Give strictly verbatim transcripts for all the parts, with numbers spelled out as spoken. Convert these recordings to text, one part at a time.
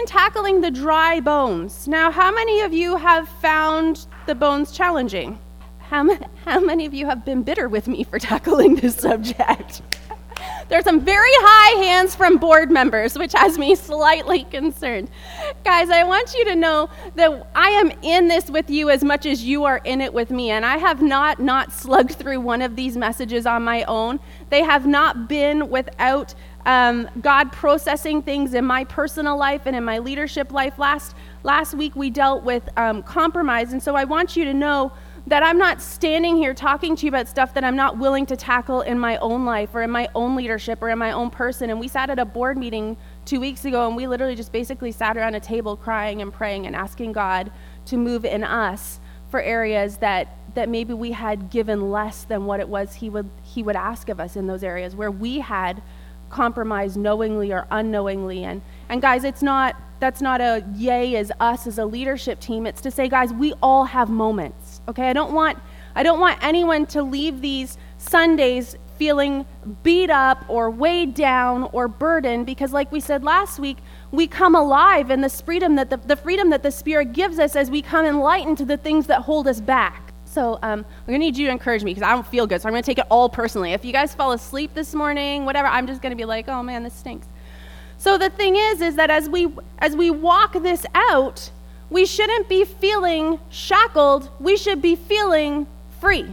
tackling the dry bones. Now, how many of you have found the bones challenging? How, ma- how many of you have been bitter with me for tackling this subject? There's some very high hands from board members, which has me slightly concerned. Guys, I want you to know that I am in this with you as much as you are in it with me, and I have not not slugged through one of these messages on my own. They have not been without um, God processing things in my personal life and in my leadership life. Last, last week we dealt with um, compromise, and so I want you to know that I'm not standing here talking to you about stuff that I'm not willing to tackle in my own life or in my own leadership or in my own person. And we sat at a board meeting two weeks ago, and we literally just basically sat around a table crying and praying and asking God to move in us for areas that that maybe we had given less than what it was he would he would ask of us in those areas where we had compromised knowingly or unknowingly. And and guys, it's not that's not a yay as us as a leadership team. It's to say, guys, we all have moments. Okay, I don't want I don't want anyone to leave these Sundays feeling beat up or weighed down or burdened, because like we said last week, we come alive in this freedom that the, the freedom that the Spirit gives us as we come enlightened to the things that hold us back. So um, I'm gonna need you to encourage me because I don't feel good, so I'm gonna take it all personally. If you guys fall asleep this morning, whatever, I'm just gonna be like, oh man, this stinks. So the thing is, is that as we as we walk this out, we shouldn't be feeling shackled. We should be feeling free.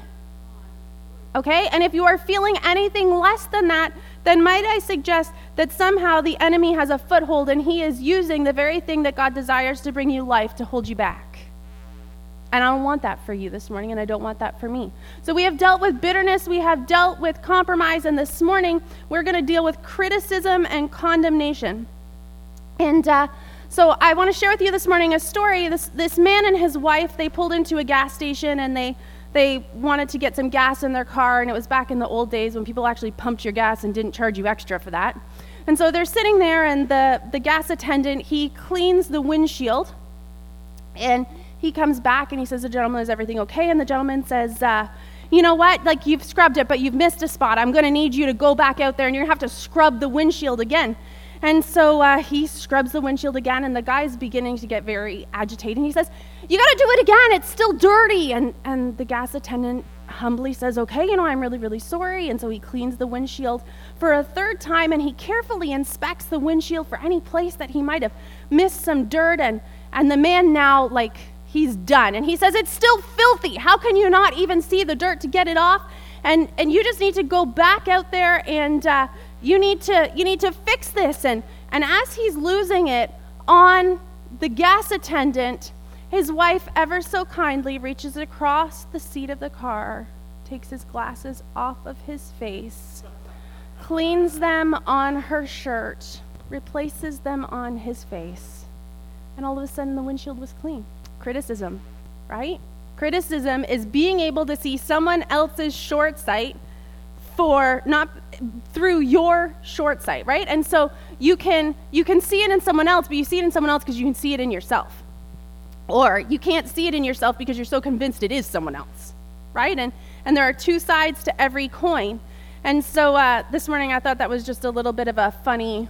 Okay? And if you are feeling anything less than that, then might I suggest that somehow the enemy has a foothold and he is using the very thing that God desires to bring you life to hold you back. And I don't want that for you this morning, and I don't want that for me. So we have dealt with bitterness, we have dealt with compromise, and this morning we're going to deal with criticism and condemnation. And uh, so I want to share with you this morning a story. This this man and his wife, they pulled into a gas station, and they they wanted to get some gas in their car, and it was back in the old days when people actually pumped your gas and didn't charge you extra for that. And so they're sitting there, and the, the gas attendant, he cleans the windshield, and he comes back and he says, the gentleman, is everything okay? And the gentleman says, uh, you know what, like you've scrubbed it, but you've missed a spot. I'm going to need you to go back out there and you're going to have to scrub the windshield again. And so uh, he scrubs the windshield again, and the guy's beginning to get very agitated. He says, you got to do it again. It's still dirty. And, and the gas attendant humbly says, okay, you know, I'm really, really sorry. And so he cleans the windshield for a third time, and he carefully inspects the windshield for any place that he might have missed some dirt. And, and the man now, like, he's done. And he says, it's still filthy. How can you not even see the dirt to get it off? And and you just need to go back out there and uh, you need to you need to fix this. And, and as he's losing it on the gas attendant, his wife ever so kindly reaches across the seat of the car, takes his glasses off of his face, cleans them on her shirt, replaces them on his face, and all of a sudden the windshield was clean. Criticism, right? Criticism is being able to see someone else's short sight for not through your short sight, right? And so you can you can see it in someone else, but you see it in someone else because you can see it in yourself. Or you can't see it in yourself because you're so convinced it is someone else, right? And and there are two sides to every coin. And so uh, this morning I thought that was just a little bit of a funny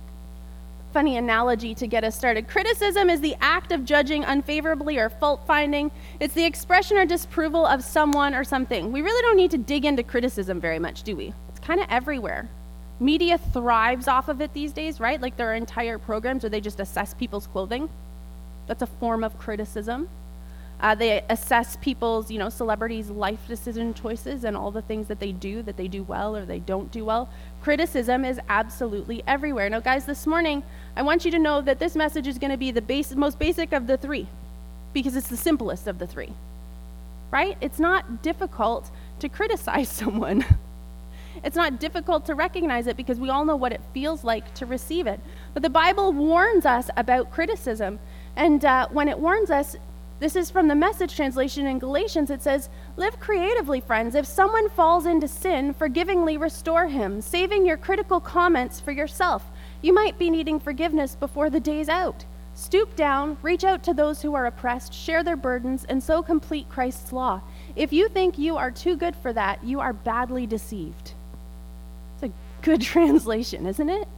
Funny analogy to get us started. Criticism is the act of judging unfavorably or fault-finding. It's the expression or disapproval of someone or something. We really don't need to dig into criticism very much, do we? It's kind of everywhere. Media thrives off of it these days, right? Like there are entire programs where they just assess people's clothing. That's a form of criticism. Uh, they assess people's, you know, celebrities' life decision choices and all the things that they do, that they do well or they don't do well. Criticism is absolutely everywhere. Now, guys, this morning, I want you to know that this message is going to be the base, most basic of the three, because it's the simplest of the three, right? It's not difficult to criticize someone. It's not difficult to recognize it because we all know what it feels like to receive it. But the Bible warns us about criticism. And uh, when it warns us, this is from the Message translation in Galatians. It says, live creatively, friends. If someone falls into sin, forgivingly restore him, saving your critical comments for yourself. You might be needing forgiveness before the day's out. Stoop down, reach out to those who are oppressed, share their burdens, and so complete Christ's law. If you think you are too good for that, you are badly deceived. It's a good translation, isn't it?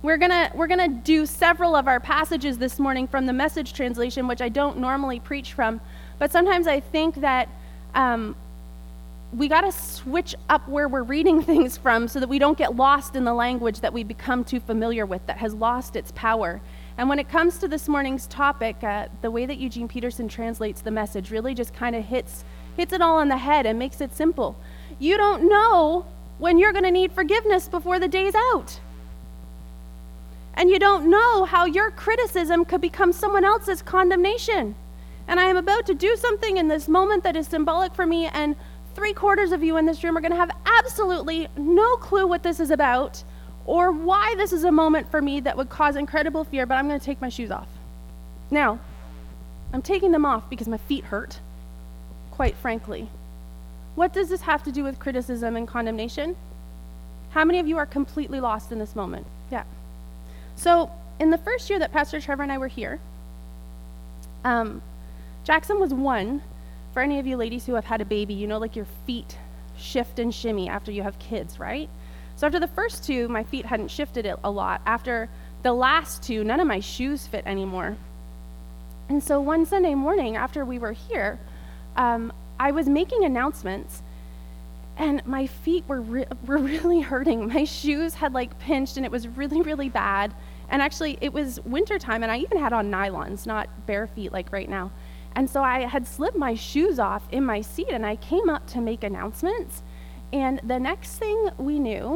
We're gonna we're gonna do several of our passages this morning from the Message translation, which I don't normally preach from, but sometimes I think that um, we got to switch up where we're reading things from so that we don't get lost in the language that we become too familiar with that has lost its power. And when it comes to this morning's topic, uh, the way that Eugene Peterson translates the Message really just kind of hits hits it all on the head and makes it simple. You don't know when you're going to need forgiveness before the day's out. And you don't know how your criticism could become someone else's condemnation. And I am about to do something in this moment that is symbolic for me, and three quarters of you in this room are going to have absolutely no clue what this is about or why this is a moment for me that would cause incredible fear, but I'm going to take my shoes off. Now, I'm taking them off because my feet hurt, quite frankly. What does this have to do with criticism and condemnation? How many of you are completely lost in this moment? Yeah. So, in the first year that Pastor Trevor and I were here, um, Jackson was one. For any of you ladies who have had a baby, you know, like your feet shift and shimmy after you have kids, right? So after the first two, my feet hadn't shifted a lot. After the last two, none of my shoes fit anymore. And so one Sunday morning after we were here, um, I was making announcements, and my feet were re- were really hurting. My shoes had like pinched, and it was really, really bad. And actually, it was wintertime, and I even had on nylons, not bare feet like right now. And so I had slipped my shoes off in my seat, and I came up to make announcements. And the next thing we knew,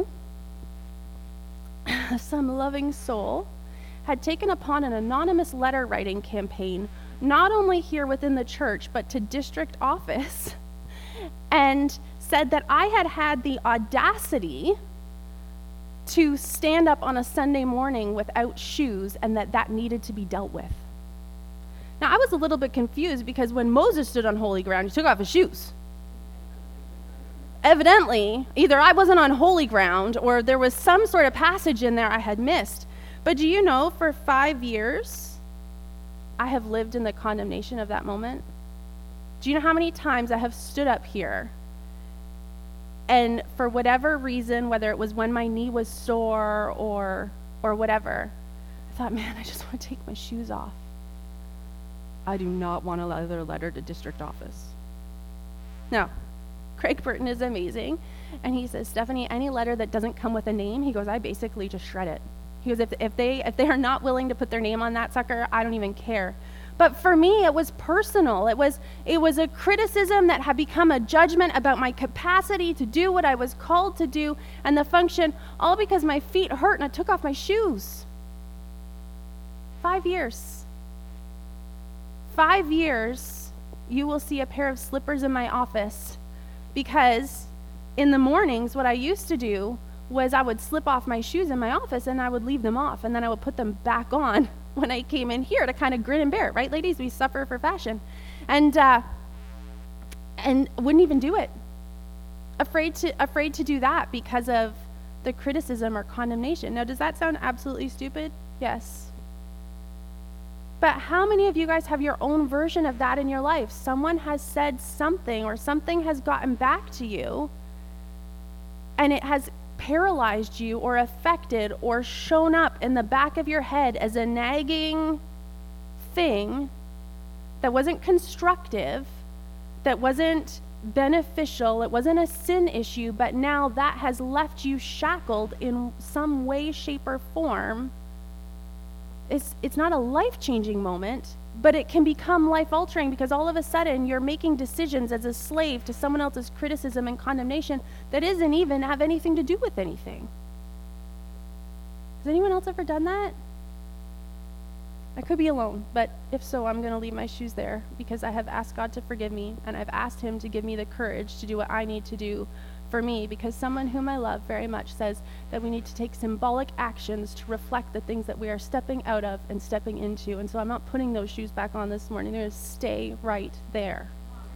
some loving soul had taken upon an anonymous letter writing campaign, not only here within the church, but to district office, and said that I had had the audacity to stand up on a Sunday morning without shoes, and that that needed to be dealt with. Now, I was a little bit confused because when Moses stood on holy ground, he took off his shoes. Evidently, either I wasn't on holy ground or there was some sort of passage in there I had missed. But do you know, for five years, I have lived in the condemnation of that moment? Do you know how many times I have stood up here and for whatever reason, whether it was when my knee was sore or or whatever, I thought, man, I just want to take my shoes off. I do not want another letter to district office. Now, Craig Burton is amazing, and he says, Stephanie, any letter that doesn't come with a name, he goes, I basically just shred it. He goes, if, if they if they are not willing to put their name on that sucker, I don't even care. But for me, it was personal. It was it was a criticism that had become a judgment about my capacity to do what I was called to do and the function, all because my feet hurt and I took off my shoes. Five years. Five years, you will see a pair of slippers in my office, because in the mornings, what I used to do was I would slip off my shoes in my office and I would leave them off, and then I would put them back on when I came in here to kind of grin and bear it, right, ladies? We suffer for fashion. And uh, and wouldn't even do it. Afraid to afraid to do that because of the criticism or condemnation. Now, does that sound absolutely stupid? Yes. But how many of you guys have your own version of that in your life? Someone has said something, or something has gotten back to you, and it has paralyzed you or affected or shown up in the back of your head as a nagging thing that wasn't constructive, that wasn't beneficial, it wasn't a sin issue, but now that has left you shackled in some way, shape, or form. It's, it's not a life-changing moment, but it can become life-altering, because all of a sudden you're making decisions as a slave to someone else's criticism and condemnation that isn't even have anything to do with anything. Has anyone else ever done that? I could be alone, but if so, I'm going to leave my shoes there, because I have asked God to forgive me, and I've asked him to give me the courage to do what I need to do for me, because someone whom I love very much says that we need to take symbolic actions to reflect the things that we are stepping out of and stepping into. And so I'm not putting those shoes back on this morning. They're going to stay right there.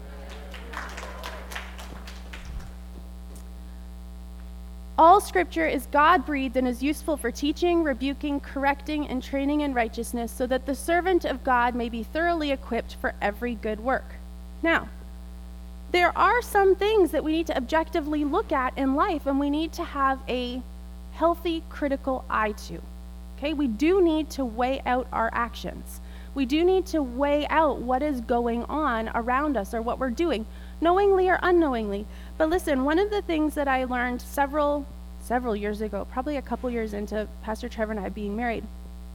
All scripture is God-breathed and is useful for teaching, rebuking, correcting, and training in righteousness, so that the servant of God may be thoroughly equipped for every good work. Now, there are some things that we need to objectively look at in life, and we need to have a healthy, critical eye to. okay? We do need to weigh out our actions. We do need to weigh out what is going on around us or what we're doing, knowingly or unknowingly. But listen, one of the things that I learned several, several years ago, probably a couple years into Pastor Trevor and I being married,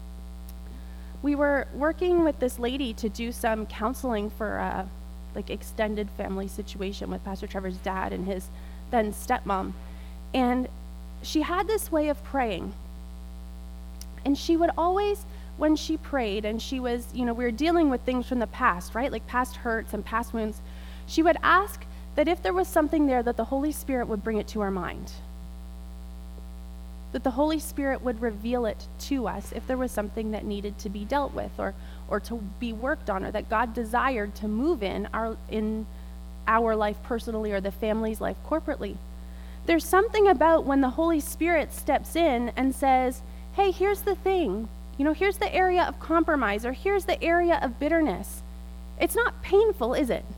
we were working with this lady to do some counseling for a like extended family situation with Pastor Trevor's dad and his then stepmom. And she had this way of praying. And she would always, when she prayed, and she was, you know, we were dealing with things from the past, right? Like past hurts and past wounds. She would ask that if there was something there, that the Holy Spirit would bring it to our mind. That the Holy Spirit would reveal it to us if there was something that needed to be dealt with or or to be worked on, or that God desired to move in our in our life personally or the family's life corporately. There's something about when the Holy Spirit steps in and says, hey, here's the thing. You know, here's the area of compromise, or here's the area of bitterness. It's not painful, is it?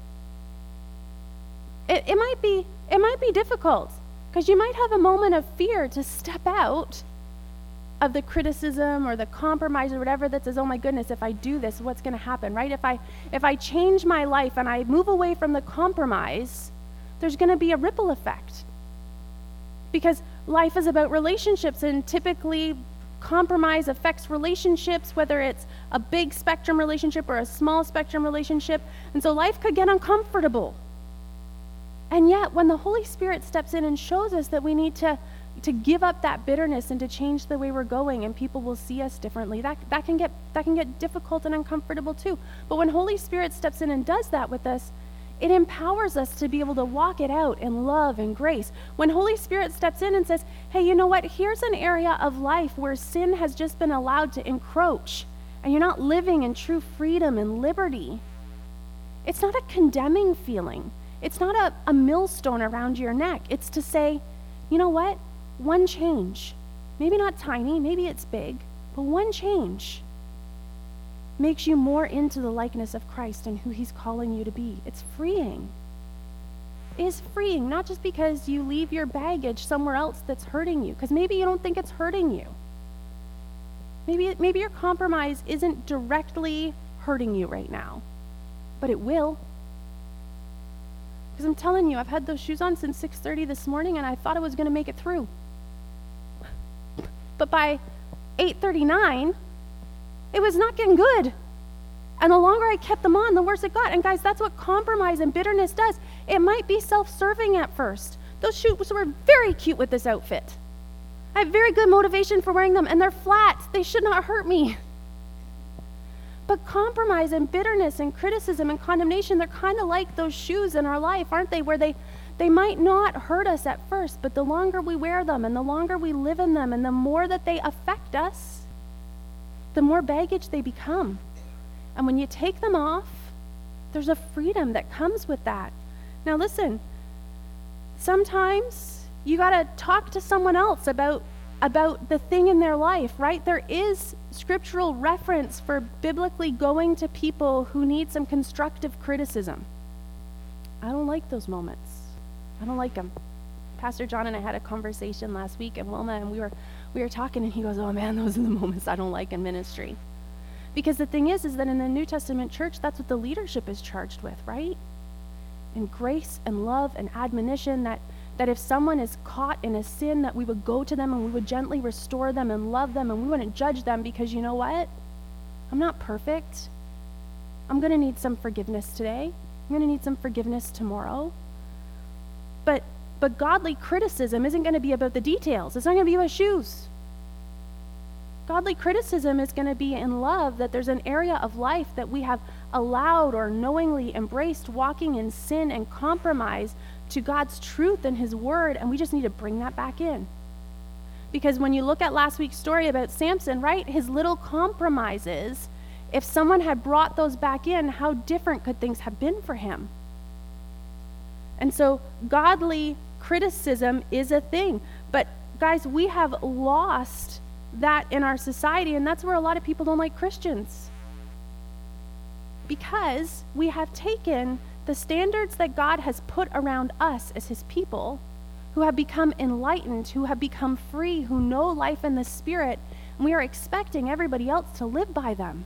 It, it might be, it might be difficult, because you might have a moment of fear to step out of the criticism or the compromise or whatever that says, oh my goodness, if I do this, what's going to happen, right? If I if I change my life and I move away from the compromise, there's going to be a ripple effect. Because life is about relationships, and typically compromise affects relationships, whether it's a big spectrum relationship or a small spectrum relationship. And so life could get uncomfortable. And yet, when the Holy Spirit steps in and shows us that we need to to give up that bitterness and to change the way we're going, and people will see us differently, that that can get that can get difficult and uncomfortable too. But when Holy Spirit steps in and does that with us, it empowers us to be able to walk it out in love and grace. When Holy Spirit steps in and says, hey, you know what? Here's an area of life where sin has just been allowed to encroach, and you're not living in true freedom and liberty. It's not a condemning feeling. It's not a, a millstone around your neck. It's to say, you know what? One change, maybe not tiny, maybe it's big, but one change makes you more into the likeness of Christ and who he's calling you to be. It's freeing. It is freeing, not just because you leave your baggage somewhere else that's hurting you, because maybe you don't think it's hurting you. Maybe, maybe your compromise isn't directly hurting you right now, but it will. Because I'm telling you, I've had those shoes on since six thirty this morning, and I thought I was going to make it through. But by eight thirty-nine, it was not getting good. And the longer I kept them on, the worse it got. And guys, that's what compromise and bitterness does. It might be self-serving at first. Those shoes were very cute with this outfit. I have very good motivation for wearing them, and they're flat. They should not hurt me. But compromise and bitterness and criticism and condemnation, they're kind of like those shoes in our life, aren't they? Where they, they might not hurt us at first, but the longer we wear them and the longer we live in them and the more that they affect us, the more baggage they become. And when you take them off, there's a freedom that comes with that. Now listen, sometimes you got to talk to someone else about about the thing in their life, right? There is scriptural reference for biblically going to people who need some constructive criticism. I don't like those moments. I don't like them. Pastor John and I had a conversation last week, and Wilma, and we were we were talking, and he goes, oh man, those are the moments I don't like in ministry. Because the thing is, is that in the New Testament church, that's what the leadership is charged with, right? And grace and love and admonition, that that if someone is caught in a sin, that we would go to them and we would gently restore them and love them, and we wouldn't judge them, because you know what? I'm not perfect. I'm going to need some forgiveness today. I'm going to need some forgiveness tomorrow. But but godly criticism isn't going to be about the details. It's not going to be about shoes. Godly criticism is going to be in love, that there's an area of life that we have allowed or knowingly embraced walking in sin and compromise to God's truth and his word, and we just need to bring that back in. Because when you look at last week's story about Samson, right, his little compromises, if someone had brought those back in, how different could things have been for him? And so godly criticism is a thing. But guys, we have lost that in our society, and that's where a lot of people don't like Christians. Because we have taken the standards that God has put around us as his people, who have become enlightened, who have become free, who know life in the Spirit, and we are expecting everybody else to live by them.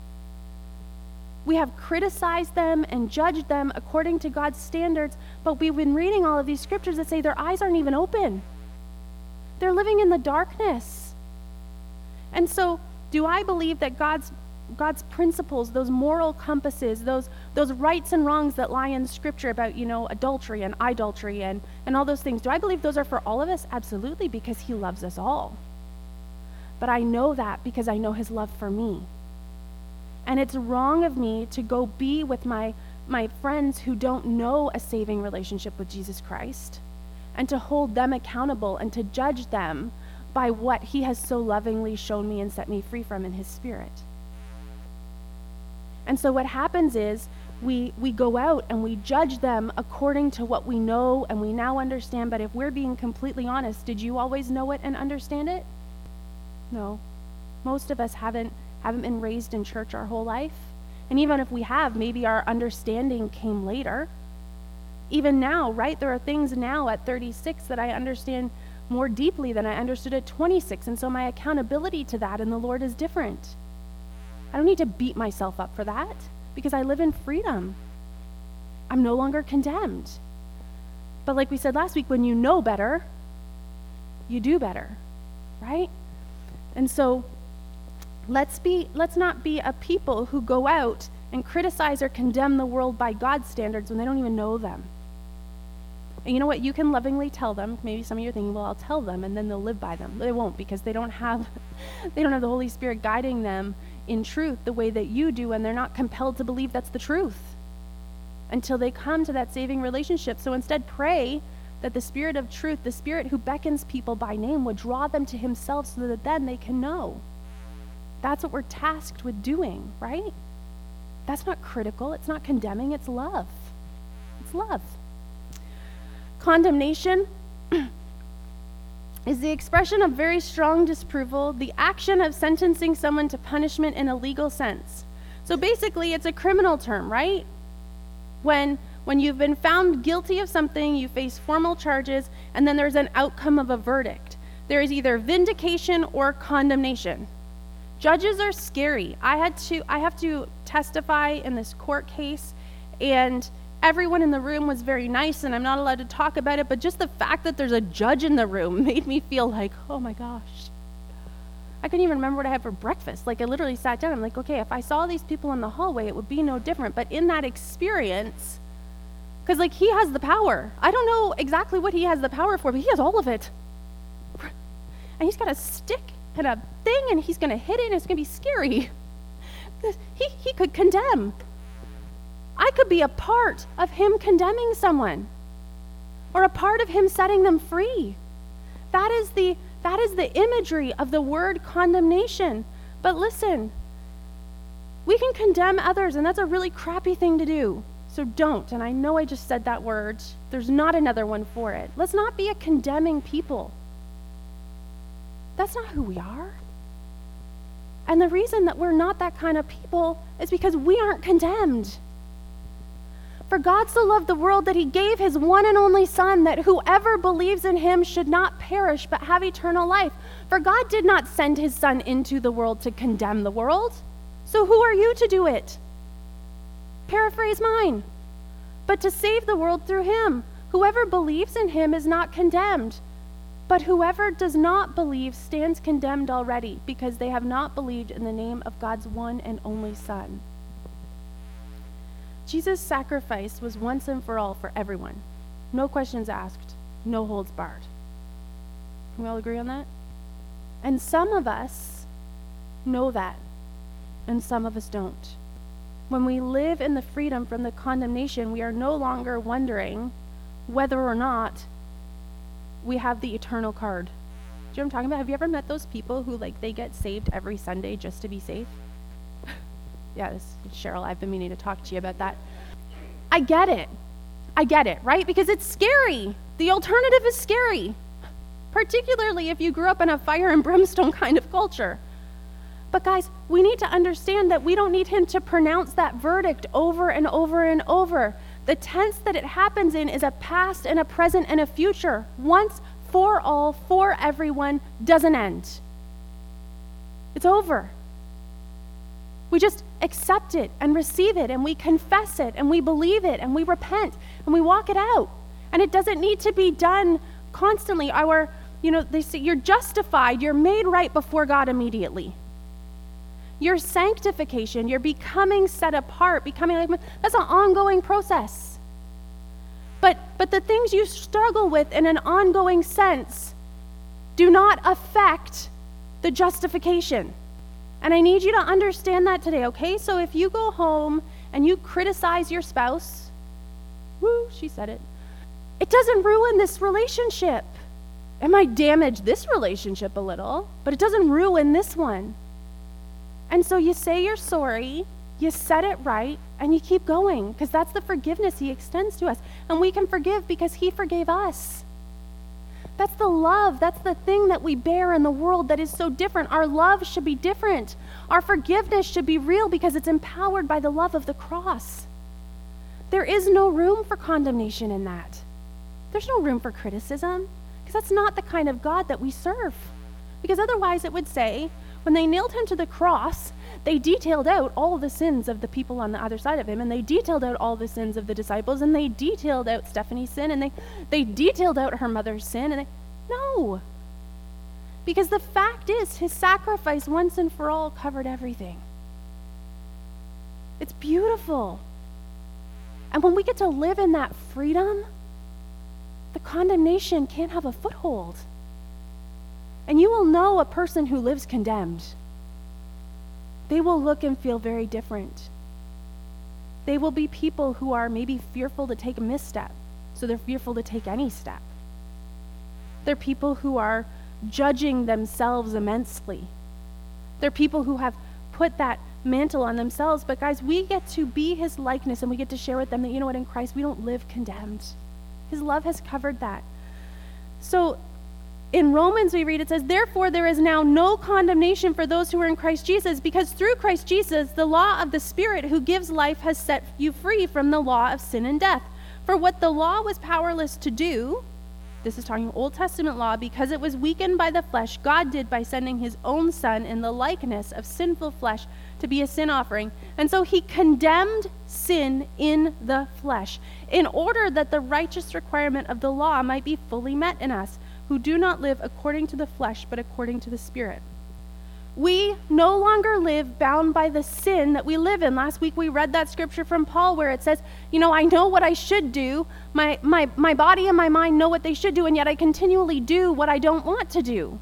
We have criticized them and judged them according to God's standards, but we've been reading all of these scriptures that say their eyes aren't even open. They're living in the darkness. And so, do I believe that God's God's principles, those moral compasses, those those rights and wrongs that lie in Scripture about, you know, adultery and idolatry and, and all those things, do I believe those are for all of us? Absolutely, because he loves us all. But I know that because I know his love for me. And it's wrong of me to go be with my, my friends who don't know a saving relationship with Jesus Christ and to hold them accountable and to judge them by what he has so lovingly shown me and set me free from in his Spirit. And so what happens is we we go out and we judge them according to what we know and we now understand. But if we're being completely honest, did you always know it and understand it? No. Most of us haven't haven't been raised in church our whole life. And even if we have, maybe our understanding came later. Even now, right? There are things now at thirty-six that I understand more deeply than I understood at twenty-six. And so my accountability to that in the Lord is different. I don't need to beat myself up for that because I live in freedom. I'm no longer condemned. But like we said last week, when you know better, you do better, right? And so let's be let's not be a people who go out and criticize or condemn the world by God's standards when they don't even know them. And you know what? You can lovingly tell them. Maybe some of you are thinking, well, I'll tell them and then they'll live by them. They won't because they don't have they don't have the Holy Spirit guiding them in truth the way that you do, and they're not compelled to believe that's the truth until they come to that saving relationship. So instead, pray that the Spirit of truth, the Spirit who beckons people by name, would draw them to himself so that then they can know. That's what we're tasked with doing, right? That's not critical. It's not condemning. It's love. It's love. Condemnation is the expression of very strong disapproval, the action of sentencing someone to punishment in a legal sense. So basically, it's a criminal term, right? When when you've been found guilty of something, you face formal charges, and then there's an outcome of a verdict. There is either vindication or condemnation. Judges are scary. I had to I have to testify in this court case, and everyone in the room was very nice, and I'm not allowed to talk about it, but just the fact that there's a judge in the room made me feel like, oh my gosh. I couldn't even remember what I had for breakfast. Like, I literally sat down. I'm like, okay, if I saw these people in the hallway, it would be no different. But in that experience, because, like, he has the power. I don't know exactly what he has the power for, but he has all of it. And he's got a stick and a thing, and he's going to hit it, and it's going to be scary. He, he could condemn. I could be a part of him condemning someone or a part of him setting them free. That is the that is the imagery of the word condemnation. But listen, we can condemn others, and that's a really crappy thing to do. So don't. And I know I just said that word. There's not another one for it. Let's not be a condemning people. That's not who we are. And the reason that we're not that kind of people is because we aren't condemned. For God so loved the world that he gave his one and only Son, that whoever believes in him should not perish but have eternal life. For God did not send his Son into the world to condemn the world. So who are you to do it? Paraphrase mine. But to save the world through him. Whoever believes in him is not condemned. But whoever does not believe stands condemned already, because they have not believed in the name of God's one and only Son. Jesus' sacrifice was once and for all for everyone. No questions asked, no holds barred. Can we all agree on that? And some of us know that, and some of us don't. When we live in the freedom from the condemnation, we are no longer wondering whether or not we have the eternal card. Do you know what I'm talking about? Have you ever met those people who, like, they get saved every Sunday just to be safe? Yeah, this is Cheryl. I've been meaning to talk to you about that. I get it. I get it, right? Because it's scary. The alternative is scary, particularly if you grew up in a fire and brimstone kind of culture. But guys, we need to understand that we don't need him to pronounce that verdict over and over and over. The tense that it happens in is a past and a present and a future. Once, for all, for everyone, doesn't end. It's over. We just accept it and receive it, and we confess it, and we believe it, and we repent, and we walk it out. And it doesn't need to be done constantly. Our, you know, they say you're justified, you're made right before God immediately. Your sanctification, you're becoming set apart, becoming like, that's an ongoing process. But but the things you struggle with in an ongoing sense do not affect the justification. And I need you to understand that today, okay? So if you go home and you criticize your spouse, woo, she said it, it doesn't ruin this relationship. It might damage this relationship a little, but it doesn't ruin this one. And so you say you're sorry, you set it right, and you keep going, because that's the forgiveness he extends to us. And we can forgive because he forgave us. That's the love. That's the thing that we bear in the world that is so different. Our love should be different. Our forgiveness should be real because it's empowered by the love of the cross. There is no room for condemnation in that. There's no room for criticism, because that's not the kind of God that we serve. Because otherwise it would say, when they nailed him to the cross, they detailed out all the sins of the people on the other side of him, and they detailed out all the sins of the disciples, and they detailed out Stephanie's sin, and they, they detailed out her mother's sin, and they, no. Because the fact is, his sacrifice once and for all covered everything. It's beautiful. And when we get to live in that freedom, the condemnation can't have a foothold. And you will know a person who lives condemned. They will look and feel very different. They will be people who are maybe fearful to take a misstep, so they're fearful to take any step. They're people who are judging themselves immensely. They're people who have put that mantle on themselves. But guys, we get to be his likeness, and we get to share with them that, you know what, in Christ we don't live condemned. His love has covered that. So in Romans we read, it says, therefore there is now no condemnation for those who are in Christ Jesus, because through Christ Jesus the law of the Spirit who gives life has set you free from the law of sin and death. For what the law was powerless to do, this is talking Old Testament law, because it was weakened by the flesh, God did by sending his own Son in the likeness of sinful flesh to be a sin offering. And so he condemned sin in the flesh, in order that the righteous requirement of the law might be fully met in us, who do not live according to the flesh, but according to the Spirit. We no longer live bound by the sin that we live in. Last week we read that scripture from Paul where it says, you know, I know what I should do. My, my, my body and my mind know what they should do, and yet I continually do what I don't want to do.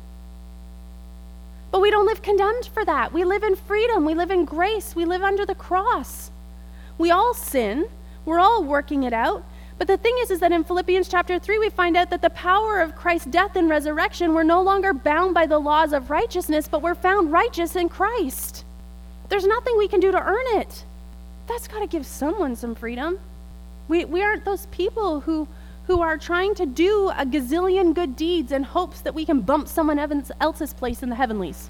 But we don't live condemned for that. We live in freedom. We live in grace. We live under the cross. We all sin. We're all working it out. But the thing is, is that in Philippians chapter three, we find out that the power of Christ's death and resurrection, we're no longer bound by the laws of righteousness, but we're found righteous in Christ. There's nothing we can do to earn it. That's got to give someone some freedom. We we aren't those people who, who are trying to do a gazillion good deeds in hopes that we can bump someone else's place in the heavenlies.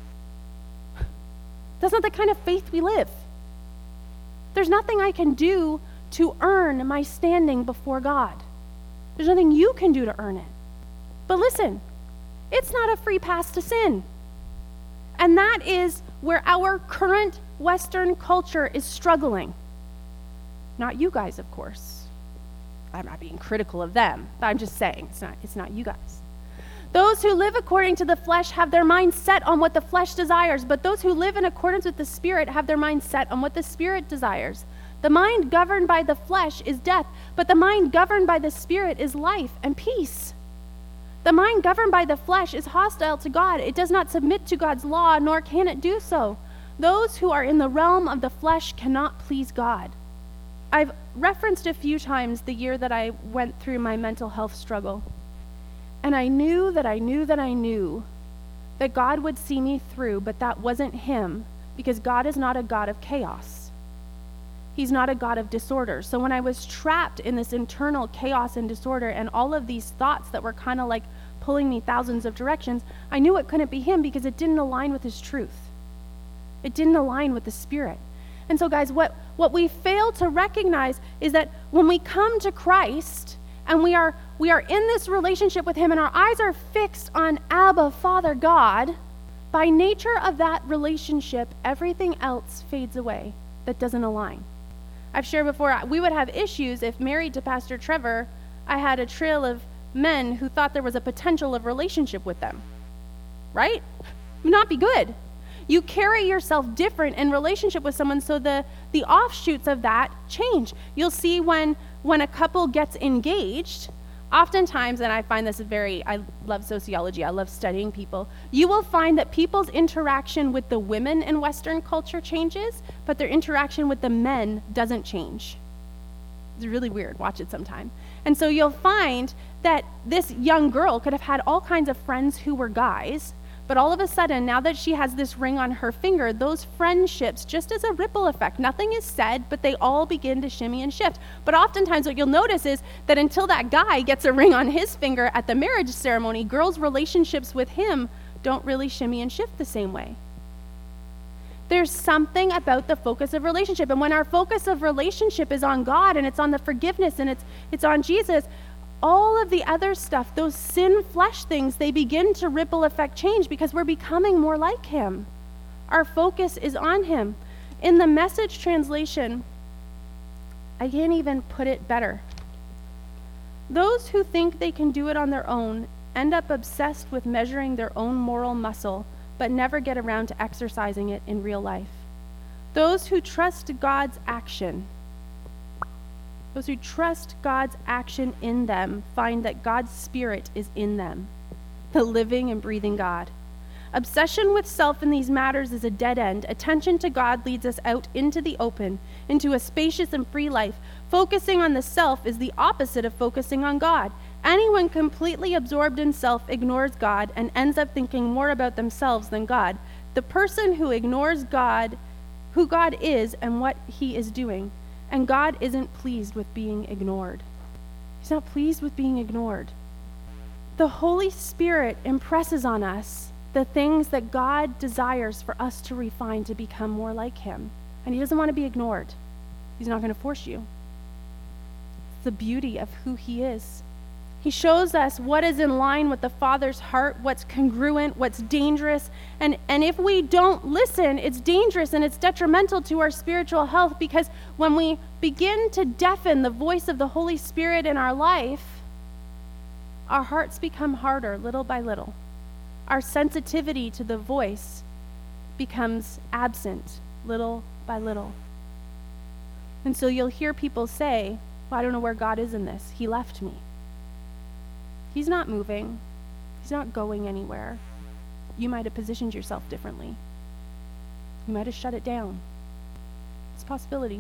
That's not the kind of faith we live. There's nothing I can do to earn my standing before God. There's nothing you can do to earn it. But listen, it's not a free pass to sin. And that is where our current Western culture is struggling. Not you guys, of course. I'm not being critical of them, but I'm just saying it's not, it's not you guys. Those who live according to the flesh have their mind set on what the flesh desires, but those who live in accordance with the Spirit have their mind set on what the Spirit desires. The mind governed by the flesh is death, but the mind governed by the Spirit is life and peace. The mind governed by the flesh is hostile to God. It does not submit to God's law, nor can it do so. Those who are in the realm of the flesh cannot please God. I've referenced a few times the year that I went through my mental health struggle. And I knew that I knew that I knew that God would see me through, but that wasn't him, because God is not a God of chaos. He's not a God of disorder. So when I was trapped in this internal chaos and disorder and all of these thoughts that were kind of like pulling me thousands of directions, I knew it couldn't be him because it didn't align with his truth. It didn't align with the Spirit. And so guys, what, what we fail to recognize is that when we come to Christ and we are we are in this relationship with him and our eyes are fixed on Abba, Father God, by nature of that relationship, everything else fades away that doesn't align. I've shared before, we would have issues if married to Pastor Trevor, I had a trail of men who thought there was a potential of relationship with them, right? Would not be good. You carry yourself different in relationship with someone, so the, the offshoots of that change. You'll see when, when a couple gets engaged, oftentimes, and I find this very, I love sociology, I love studying people, you will find that people's interaction with the women in Western culture changes, but their interaction with the men doesn't change. It's really weird. Watch it sometime. And so you'll find that this young girl could have had all kinds of friends who were guys, but all of a sudden, now that she has this ring on her finger, those friendships, just as a ripple effect, nothing is said, but they all begin to shimmy and shift. But oftentimes what you'll notice is that until that guy gets a ring on his finger at the marriage ceremony, girls' relationships with him don't really shimmy and shift the same way. There's something about the focus of relationship. And when our focus of relationship is on God and it's on the forgiveness and it's it's on Jesus, all of the other stuff, those sin flesh things, they begin to ripple effect change because we're becoming more like him. Our focus is on him. In the Message translation, I can't even put it better. Those who think they can do it on their own end up obsessed with measuring their own moral muscle, but never get around to exercising it in real life. Those who trust God's action Those who trust God's action in them find that God's Spirit is in them, the living and breathing God. Obsession with self in these matters is a dead end. Attention to God leads us out into the open, into a spacious and free life. Focusing on the self is the opposite of focusing on God. Anyone completely absorbed in self ignores God and ends up thinking more about themselves than God. The person who ignores God, who God is and what he is doing, and God isn't pleased with being ignored. He's not pleased with being ignored. The Holy Spirit impresses on us the things that God desires for us to refine to become more like him. And he doesn't want to be ignored. He's not going to force you. It's the beauty of who he is. He shows us what is in line with the Father's heart, what's congruent, what's dangerous. And, and if we don't listen, it's dangerous and it's detrimental to our spiritual health, because when we begin to deafen the voice of the Holy Spirit in our life, our hearts become harder little by little. Our sensitivity to the voice becomes absent little by little. And so you'll hear people say, well, I don't know where God is in this. He left me. He's not moving. He's not going anywhere. You might have positioned yourself differently. You might have shut it down. It's a possibility.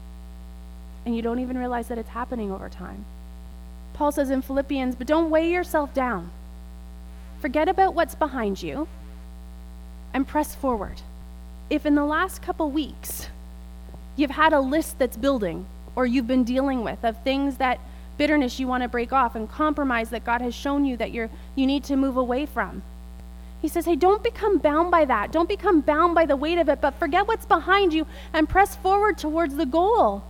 And you don't even realize that it's happening over time. Paul says in Philippians, but don't weigh yourself down. Forget about what's behind you and press forward. If in the last couple weeks you've had a list that's building, or you've been dealing with of things that bitterness you want to break off and compromise that God has shown you that you're you need to move away from. He says, hey, don't become bound by that. Don't become bound by the weight of it, but forget what's behind you and press forward towards the goal.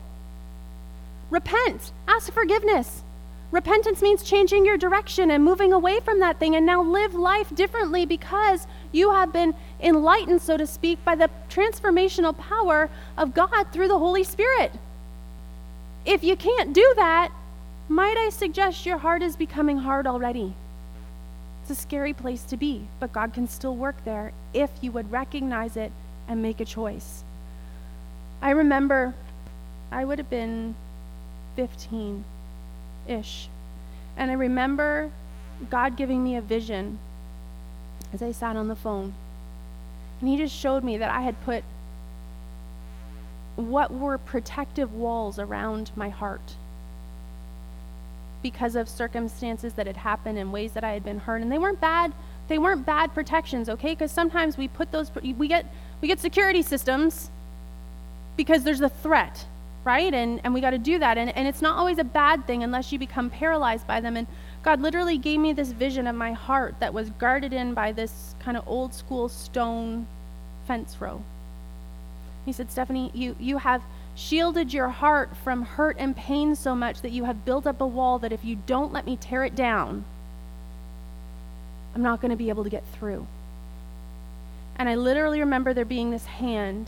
Repent. Ask forgiveness. Repentance means changing your direction and moving away from that thing, and now live life differently because you have been enlightened, so to speak, by the transformational power of God through the Holy Spirit. If you can't do that, might I suggest your heart is becoming hard already? It's a scary place to be, but God can still work there if you would recognize it and make a choice. I remember I would have been fifteen-ish, and I remember God giving me a vision as I sat on the phone, and he just showed me that I had put what were protective walls around my heart because of circumstances that had happened in ways that I had been hurt. And they weren't bad, they weren't bad protections, okay? Because sometimes we put those, we get we get security systems because there's a threat, right? And and we got to do that. And, and it's not always a bad thing unless you become paralyzed by them. And God literally gave me this vision of my heart that was guarded in by this kind of old school stone fence row. He said, Stephanie, you, you have shielded your heart from hurt and pain so much that you have built up a wall that if you don't let me tear it down, I'm not going to be able to get through. And I literally remember there being this hand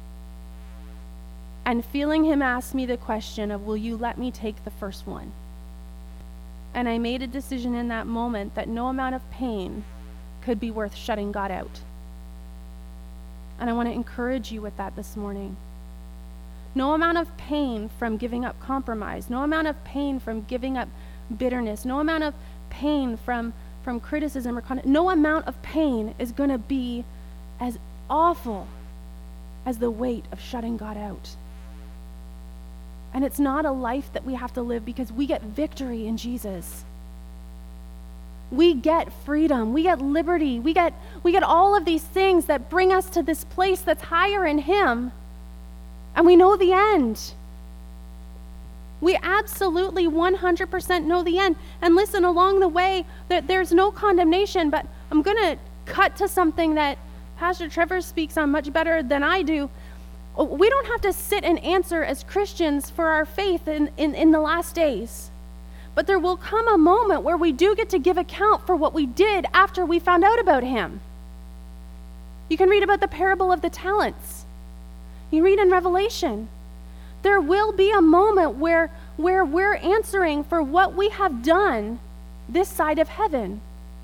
and feeling him ask me the question of, will you let me take the first one? And I made a decision in that moment that no amount of pain could be worth shutting God out. And I want to encourage you with that this morning. No amount of pain from giving up compromise, no amount of pain from giving up bitterness, no amount of pain from, from criticism or con- no amount of pain is going to be as awful as the weight of shutting God out. And it's not a life that we have to live because we get victory in Jesus. We get freedom, we get liberty, we get we get all of these things that bring us to this place that's higher in him. And we know the end. We absolutely one hundred percent know the end. And listen, along the way, that there's no condemnation, but I'm going to cut to something that Pastor Trevor speaks on much better than I do. We don't have to sit and answer as Christians for our faith in, in, in the last days. But there will come a moment where we do get to give account for what we did after we found out about him. You can read about the parable of the talents. You read in Revelation. There will be a moment where, where we're answering for what we have done this side of heaven.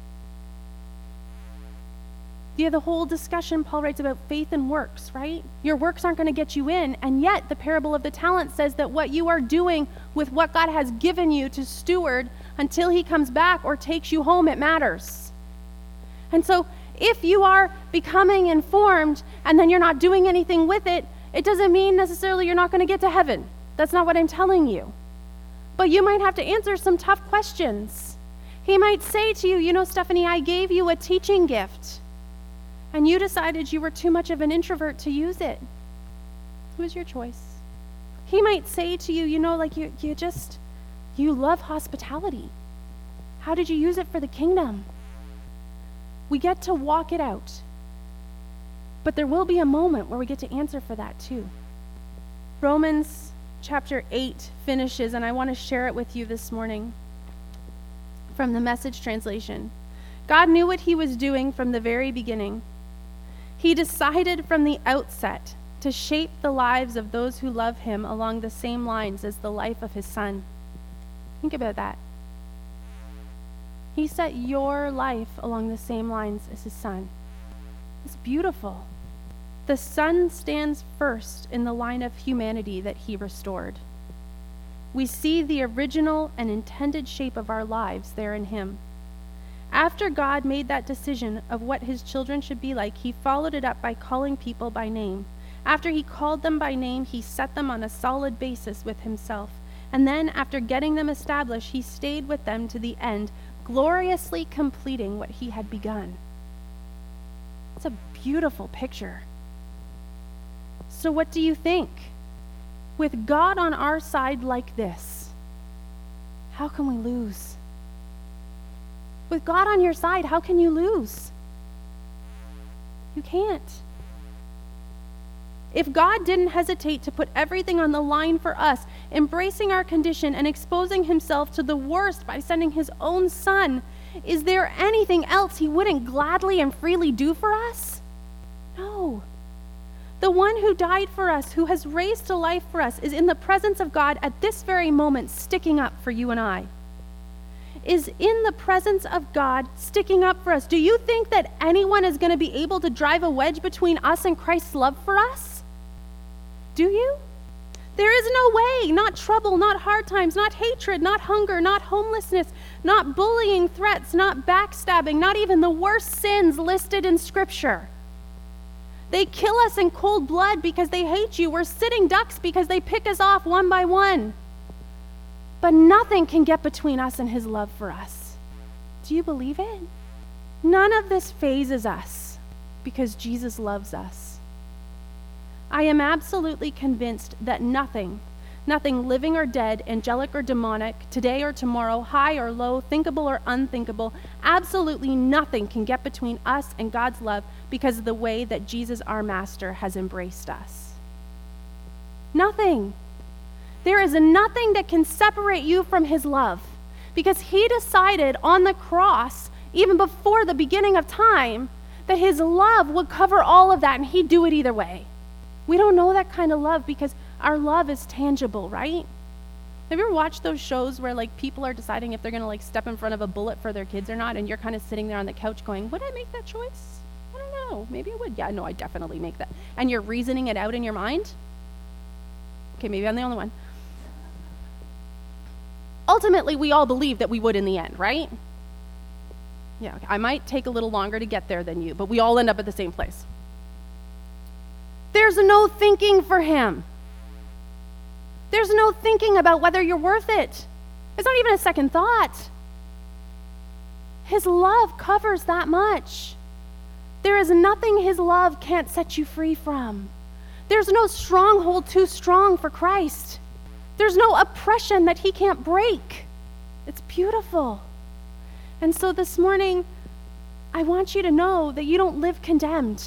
Yeah, the whole discussion, Paul writes about faith and works, right? Your works aren't going to get you in, and yet the parable of the talents says that what you are doing with what God has given you to steward until he comes back or takes you home, it matters. And so if you are becoming informed and then you're not doing anything with it, it doesn't mean necessarily you're not going to get to heaven. That's not what I'm telling you. But you might have to answer some tough questions. He might say to you, you know, Stephanie, I gave you a teaching gift. And you decided you were too much of an introvert to use it. It was your choice. He might say to you, you know, like you, you just, you love hospitality. How did you use it for the kingdom? We get to walk it out. But there will be a moment where we get to answer for that too. Romans chapter eight finishes, and I want to share it with you this morning from the Message translation. God knew what he was doing from the very beginning. He decided from the outset to shape the lives of those who love him along the same lines as the life of his son. Think about that. He set your life along the same lines as his son. It's beautiful. The son stands first in the line of humanity that he restored. We see the original and intended shape of our lives there in him. After God made that decision of what his children should be like, he followed it up by calling people by name. After he called them by name, he set them on a solid basis with himself. And then, after getting them established, he stayed with them to the end, gloriously completing what he had begun. It's a beautiful picture. So what do you think? With God on our side like this, how can we lose? With God on your side, how can you lose? You can't. If God didn't hesitate to put everything on the line for us, embracing our condition and exposing himself to the worst by sending his own son, is there anything else he wouldn't gladly and freely do for us? No. The one who died for us, who has raised to life for us, is in the presence of God at this very moment, sticking up for you and I. Is in the presence of God, sticking up for us. Do you think that anyone is going to be able to drive a wedge between us and Christ's love for us? Do you? There is no way. Not trouble, not hard times, not hatred, not hunger, not homelessness, not bullying, threats, not backstabbing, not even the worst sins listed in Scripture. They kill us in cold blood because they hate you. We're sitting ducks because they pick us off one by one. But nothing can get between us and his love for us. Do you believe it? None of this phases us because Jesus loves us. I am absolutely convinced that nothing, nothing living or dead, angelic or demonic, today or tomorrow, high or low, thinkable or unthinkable, absolutely nothing can get between us and God's love because of the way that Jesus, our Master, has embraced us. Nothing. There is nothing that can separate you from his love because he decided on the cross, even before the beginning of time, that his love would cover all of that and he'd do it either way. We don't know that kind of love because our love is tangible, right? Have you ever watched those shows where like people are deciding if they're going to like step in front of a bullet for their kids or not, and you're kind of sitting there on the couch going, would I make that choice? I don't know. Maybe I would. Yeah, no, I definitely make that. And you're reasoning it out in your mind? Okay, maybe I'm the only one. Ultimately, we all believe that we would in the end, right? Yeah, okay. I might take a little longer to get there than you, but we all end up at the same place. There's no thinking for him. There's no thinking about whether you're worth it. It's not even a second thought. His love covers that much. There is nothing his love can't set you free from. There's no stronghold too strong for Christ. There's no oppression that he can't break. It's beautiful. And so this morning, I want you to know that you don't live condemned.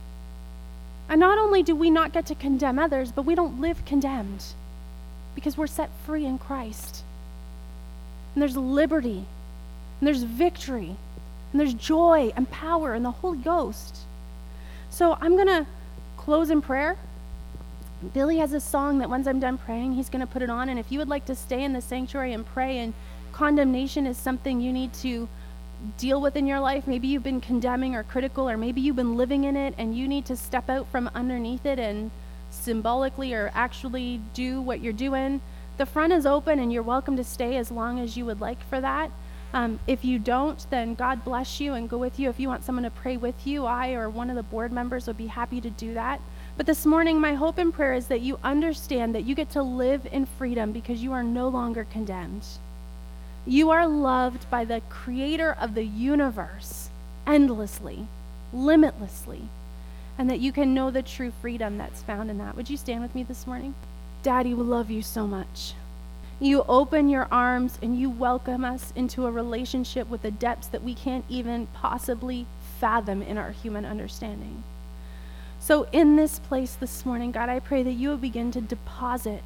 And not only do we not get to condemn others, but we don't live condemned because we're set free in Christ. And there's liberty, and there's victory, and there's joy and power in the Holy Ghost. So I'm going to close in prayer. Billy has a song that once I'm done praying, he's going to put it on. And if you would like to stay in the sanctuary and pray, and condemnation is something you need to deal with in your life, maybe you've been condemning or critical, or maybe you've been living in it and you need to step out from underneath it and symbolically or actually do what you're doing, the front is open and you're welcome to stay as long as you would like for that. Um, if you don't, then God bless you and go with you. If you want someone to pray with you, I or one of the board members would be happy to do that. But this morning, my hope and prayer is that you understand that you get to live in freedom because you are no longer condemned. You are loved by the creator of the universe endlessly, limitlessly, and that you can know the true freedom that's found in that. Would you stand with me this morning? Daddy, we love you so much. You open your arms and you welcome us into a relationship with the depths that we can't even possibly fathom in our human understanding. So in this place this morning, God, I pray that you will begin to deposit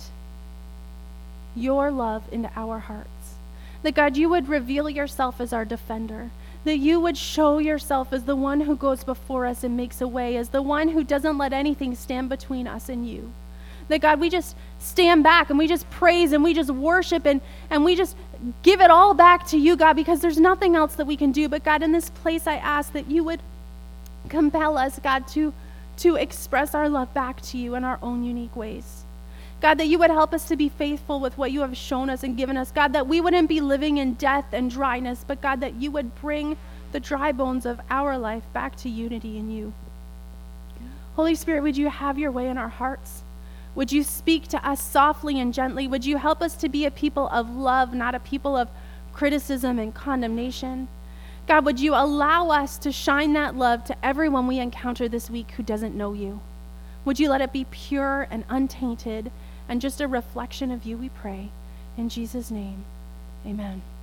your love into our hearts. That, God, you would reveal yourself as our defender. That you would show yourself as the one who goes before us and makes a way, as the one who doesn't let anything stand between us and you. That, God, we just stand back and we just praise and we just worship and, and we just give it all back to you, God, because there's nothing else that we can do. But, God, in this place, I ask that you would compel us, God, to to express our love back to you in our own unique ways. God, that you would help us to be faithful with what you have shown us and given us. God, that we wouldn't be living in death and dryness, but God, that you would bring the dry bones of our life back to unity in you. Holy Spirit, would you have your way in our hearts? Would you speak to us softly and gently? Would you help us to be a people of love, not a people of criticism and condemnation? God, would you allow us to shine that love to everyone we encounter this week who doesn't know you? Would you let it be pure and untainted and just a reflection of you, we pray. In Jesus' name, amen.